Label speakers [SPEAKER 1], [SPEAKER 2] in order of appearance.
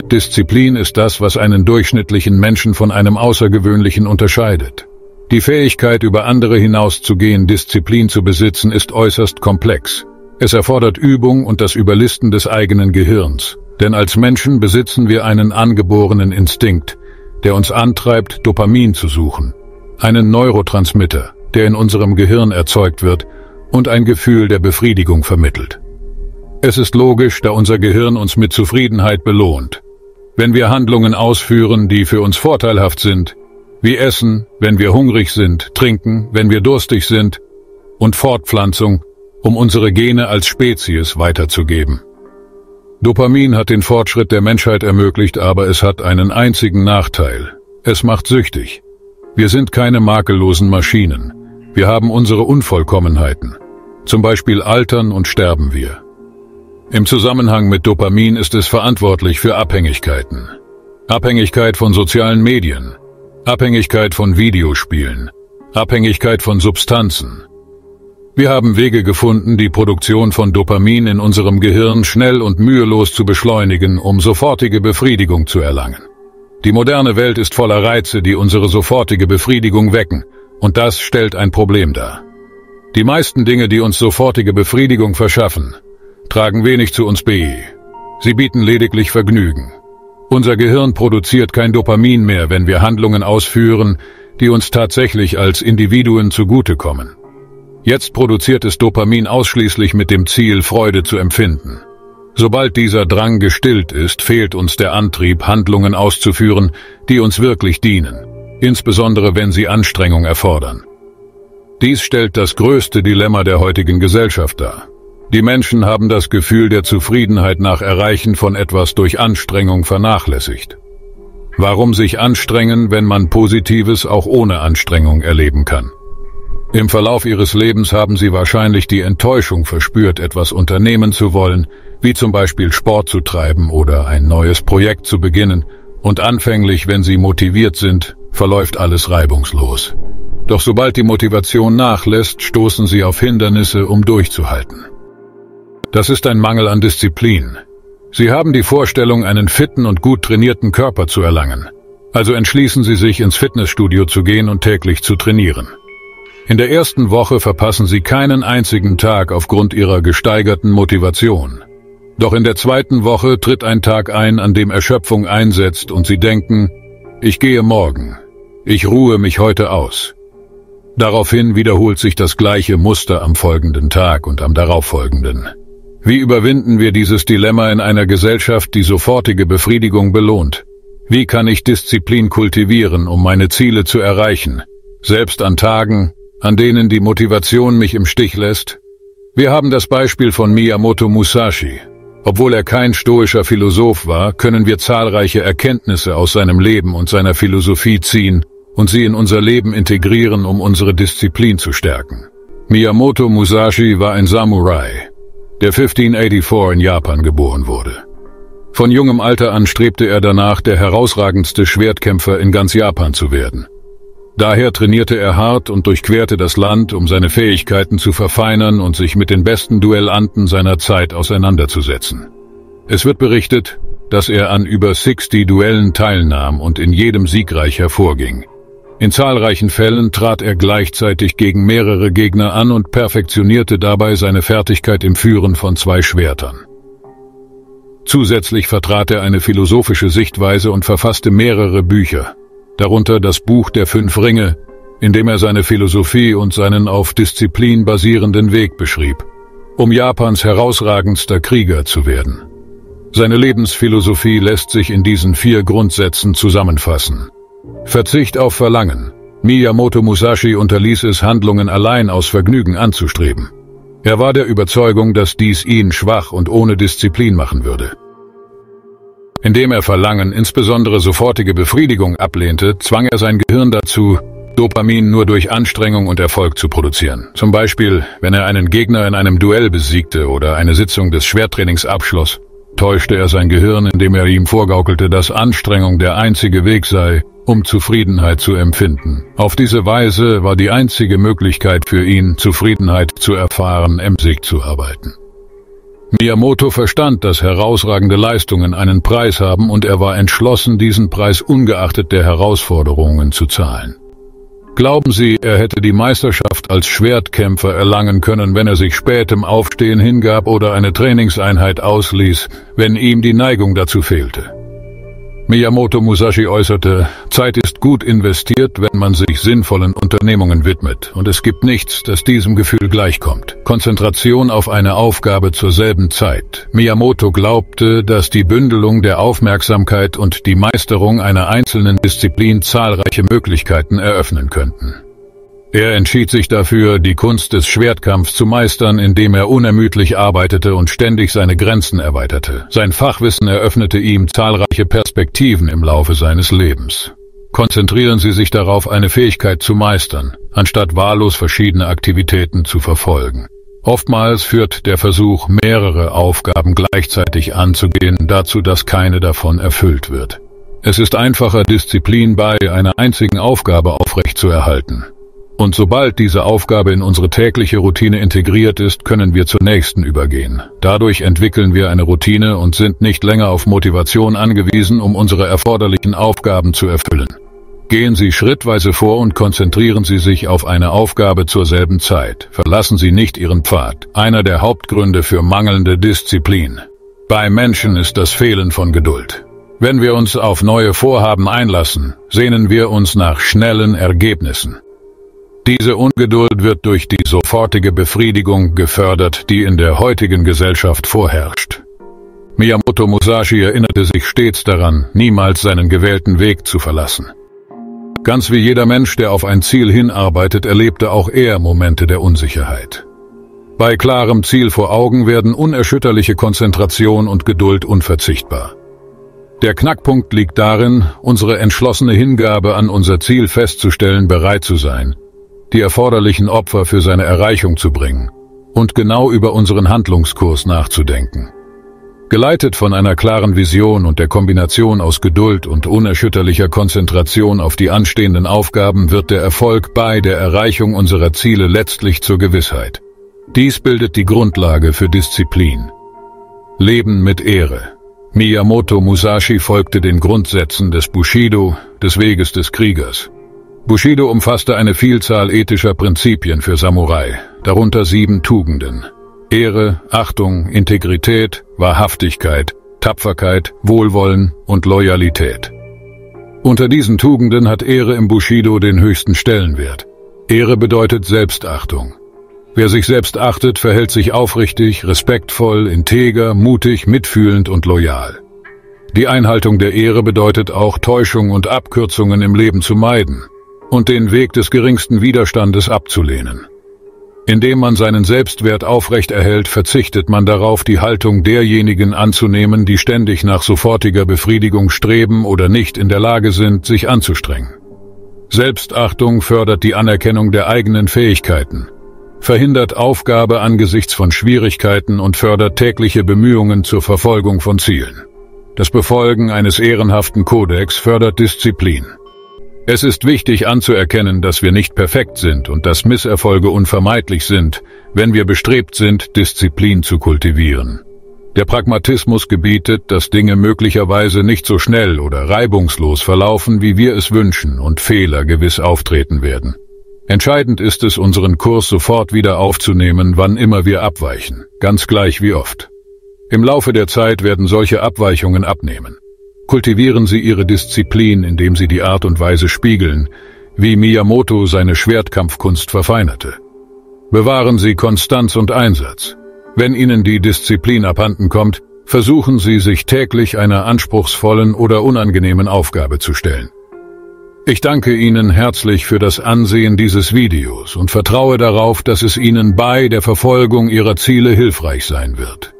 [SPEAKER 1] Disziplin ist das, was einen durchschnittlichen Menschen von einem Außergewöhnlichen unterscheidet. Die Fähigkeit, über andere hinauszugehen, Disziplin zu besitzen, ist äußerst komplex. Es erfordert Übung und das Überlisten des eigenen Gehirns. Denn als Menschen besitzen wir einen angeborenen Instinkt, der uns antreibt, Dopamin zu suchen. Einen Neurotransmitter, der in unserem Gehirn erzeugt wird und ein Gefühl der Befriedigung vermittelt. Es ist logisch, da unser Gehirn uns mit Zufriedenheit belohnt. Wenn wir Handlungen ausführen, die für uns vorteilhaft sind, wie Essen, wenn wir hungrig sind, Trinken, wenn wir durstig sind, und Fortpflanzung, um unsere Gene als Spezies weiterzugeben. Dopamin hat den Fortschritt der Menschheit ermöglicht, aber es hat einen einzigen Nachteil. Es macht süchtig. Wir sind keine makellosen Maschinen. Wir haben unsere Unvollkommenheiten. Zum Beispiel altern und sterben wir. Im Zusammenhang mit Dopamin ist es verantwortlich für Abhängigkeiten. Abhängigkeit von sozialen Medien, Abhängigkeit von Videospielen, Abhängigkeit von Substanzen. Wir haben Wege gefunden, die Produktion von Dopamin in unserem Gehirn schnell und mühelos zu beschleunigen, um sofortige Befriedigung zu erlangen. Die moderne Welt ist voller Reize, die unsere sofortige Befriedigung wecken, und das stellt ein Problem dar. Die meisten Dinge, die uns sofortige Befriedigung verschaffen, tragen wenig zu uns bei. Sie bieten lediglich Vergnügen. Unser Gehirn produziert kein Dopamin mehr, wenn wir Handlungen ausführen, die uns tatsächlich als Individuen zugutekommen. Jetzt produziert es Dopamin ausschließlich mit dem Ziel, Freude zu empfinden. Sobald dieser Drang gestillt ist, fehlt uns der Antrieb, Handlungen auszuführen, die uns wirklich dienen, insbesondere wenn sie Anstrengung erfordern. Dies stellt das größte Dilemma der heutigen Gesellschaft dar. Die Menschen haben das Gefühl der Zufriedenheit nach Erreichen von etwas durch Anstrengung vernachlässigt. Warum sich anstrengen, wenn man Positives auch ohne Anstrengung erleben kann? Im Verlauf ihres Lebens haben sie wahrscheinlich die Enttäuschung verspürt, etwas unternehmen zu wollen, wie zum Beispiel Sport zu treiben oder ein neues Projekt zu beginnen, und anfänglich, wenn sie motiviert sind, verläuft alles reibungslos. Doch sobald die Motivation nachlässt, stoßen sie auf Hindernisse, um durchzuhalten. Das ist ein Mangel an Disziplin. Sie haben die Vorstellung, einen fitten und gut trainierten Körper zu erlangen. Also entschließen sie sich, ins Fitnessstudio zu gehen und täglich zu trainieren. In der ersten Woche verpassen sie keinen einzigen Tag aufgrund ihrer gesteigerten Motivation. Doch in der zweiten Woche tritt ein Tag ein, an dem Erschöpfung einsetzt und sie denken, ich gehe morgen, ich ruhe mich heute aus. Daraufhin wiederholt sich das gleiche Muster am folgenden Tag und am darauffolgenden. Wie überwinden wir dieses Dilemma in einer Gesellschaft, die sofortige Befriedigung belohnt? Wie kann ich Disziplin kultivieren, um meine Ziele zu erreichen, selbst an Tagen, an denen die Motivation mich im Stich lässt? Wir haben das Beispiel von Miyamoto Musashi. Obwohl er kein stoischer Philosoph war, können wir zahlreiche Erkenntnisse aus seinem Leben und seiner Philosophie ziehen und sie in unser Leben integrieren, um unsere Disziplin zu stärken. Miyamoto Musashi war ein Samurai, der 1584 in Japan geboren wurde. Von jungem Alter an strebte er danach, der herausragendste Schwertkämpfer in ganz Japan zu werden. Daher trainierte er hart und durchquerte das Land, um seine Fähigkeiten zu verfeinern und sich mit den besten Duellanten seiner Zeit auseinanderzusetzen. Es wird berichtet, dass er an über 60 Duellen teilnahm und in jedem siegreich hervorging. In zahlreichen Fällen trat er gleichzeitig gegen mehrere Gegner an und perfektionierte dabei seine Fertigkeit im Führen von 2 Schwertern. Zusätzlich vertrat er eine philosophische Sichtweise und verfasste mehrere Bücher, darunter das Buch der 5 Ringe, in dem er seine Philosophie und seinen auf Disziplin basierenden Weg beschrieb, um Japans herausragendster Krieger zu werden. Seine Lebensphilosophie lässt sich in diesen 4 Grundsätzen zusammenfassen. Verzicht auf Verlangen. Miyamoto Musashi unterließ es, Handlungen allein aus Vergnügen anzustreben. Er war der Überzeugung, dass dies ihn schwach und ohne Disziplin machen würde. Indem er Verlangen, insbesondere sofortige Befriedigung, ablehnte, zwang er sein Gehirn dazu, Dopamin nur durch Anstrengung und Erfolg zu produzieren. Zum Beispiel, wenn er einen Gegner in einem Duell besiegte oder eine Sitzung des Schwerttrainings abschloss, täuschte er sein Gehirn, indem er ihm vorgaukelte, dass Anstrengung der einzige Weg sei, um Zufriedenheit zu empfinden. Auf diese Weise war die einzige Möglichkeit für ihn, Zufriedenheit zu erfahren, emsig zu arbeiten. Miyamoto verstand, dass herausragende Leistungen einen Preis haben und er war entschlossen, diesen Preis ungeachtet der Herausforderungen zu zahlen. Glauben Sie, er hätte die Meisterschaft als Schwertkämpfer erlangen können, wenn er sich spätem Aufstehen hingab oder eine Trainingseinheit ausließ, wenn ihm die Neigung dazu fehlte? Miyamoto Musashi äußerte, Zeit ist gut investiert, wenn man sich sinnvollen Unternehmungen widmet, und es gibt nichts, das diesem Gefühl gleichkommt. Konzentration auf eine Aufgabe zur selben Zeit. Miyamoto glaubte, dass die Bündelung der Aufmerksamkeit und die Meisterung einer einzelnen Disziplin zahlreiche Möglichkeiten eröffnen könnten. Er entschied sich dafür, die Kunst des Schwertkampfs zu meistern, indem er unermüdlich arbeitete und ständig seine Grenzen erweiterte. Sein Fachwissen eröffnete ihm zahlreiche Perspektiven im Laufe seines Lebens. Konzentrieren Sie sich darauf, eine Fähigkeit zu meistern, anstatt wahllos verschiedene Aktivitäten zu verfolgen. Oftmals führt der Versuch, mehrere Aufgaben gleichzeitig anzugehen, dazu, dass keine davon erfüllt wird. Es ist einfacher, Disziplin bei einer einzigen Aufgabe aufrechtzuerhalten. Und sobald diese Aufgabe in unsere tägliche Routine integriert ist, können wir zur nächsten übergehen. Dadurch entwickeln wir eine Routine und sind nicht länger auf Motivation angewiesen, um unsere erforderlichen Aufgaben zu erfüllen. Gehen Sie schrittweise vor und konzentrieren Sie sich auf eine Aufgabe zur selben Zeit. Verlassen Sie nicht Ihren Pfad. Einer der Hauptgründe für mangelnde Disziplin. Bei Menschen ist das Fehlen von Geduld. Wenn wir uns auf neue Vorhaben einlassen, sehnen wir uns nach schnellen Ergebnissen. Diese Ungeduld wird durch die sofortige Befriedigung gefördert, die in der heutigen Gesellschaft vorherrscht. Miyamoto Musashi erinnerte sich stets daran, niemals seinen gewählten Weg zu verlassen. Ganz wie jeder Mensch, der auf ein Ziel hinarbeitet, erlebte auch er Momente der Unsicherheit. Bei klarem Ziel vor Augen werden unerschütterliche Konzentration und Geduld unverzichtbar. Der Knackpunkt liegt darin, unsere entschlossene Hingabe an unser Ziel festzustellen, bereit zu sein, die erforderlichen Opfer für seine Erreichung zu bringen und genau über unseren Handlungskurs nachzudenken. Geleitet von einer klaren Vision und der Kombination aus Geduld und unerschütterlicher Konzentration auf die anstehenden Aufgaben wird der Erfolg bei der Erreichung unserer Ziele letztlich zur Gewissheit. Dies bildet die Grundlage für Disziplin. Leben mit Ehre. Miyamoto Musashi folgte den Grundsätzen des Bushido, des Weges des Kriegers. Bushido umfasste eine Vielzahl ethischer Prinzipien für Samurai, darunter 7 Tugenden: Ehre, Achtung, Integrität, Wahrhaftigkeit, Tapferkeit, Wohlwollen und Loyalität. Unter diesen Tugenden hat Ehre im Bushido den höchsten Stellenwert. Ehre bedeutet Selbstachtung. Wer sich selbst achtet, verhält sich aufrichtig, respektvoll, integer, mutig, mitfühlend und loyal. Die Einhaltung der Ehre bedeutet auch, Täuschung und Abkürzungen im Leben zu meiden und den Weg des geringsten Widerstandes abzulehnen. Indem man seinen Selbstwert aufrechterhält, verzichtet man darauf, die Haltung derjenigen anzunehmen, die ständig nach sofortiger Befriedigung streben oder nicht in der Lage sind, sich anzustrengen. Selbstachtung fördert die Anerkennung der eigenen Fähigkeiten, verhindert Aufgabe angesichts von Schwierigkeiten und fördert tägliche Bemühungen zur Verfolgung von Zielen. Das Befolgen eines ehrenhaften Kodex fördert Disziplin. Es ist wichtig anzuerkennen, dass wir nicht perfekt sind und dass Misserfolge unvermeidlich sind, wenn wir bestrebt sind, Disziplin zu kultivieren. Der Pragmatismus gebietet, dass Dinge möglicherweise nicht so schnell oder reibungslos verlaufen, wie wir es wünschen, und Fehler gewiss auftreten werden. Entscheidend ist es, unseren Kurs sofort wieder aufzunehmen, wann immer wir abweichen, ganz gleich wie oft. Im Laufe der Zeit werden solche Abweichungen abnehmen. Kultivieren Sie Ihre Disziplin, indem Sie die Art und Weise spiegeln, wie Miyamoto seine Schwertkampfkunst verfeinerte. Bewahren Sie Konstanz und Einsatz. Wenn Ihnen die Disziplin abhanden kommt, versuchen Sie, sich täglich einer anspruchsvollen oder unangenehmen Aufgabe zu stellen. Ich danke Ihnen herzlich für das Ansehen dieses Videos und vertraue darauf, dass es Ihnen bei der Verfolgung Ihrer Ziele hilfreich sein wird.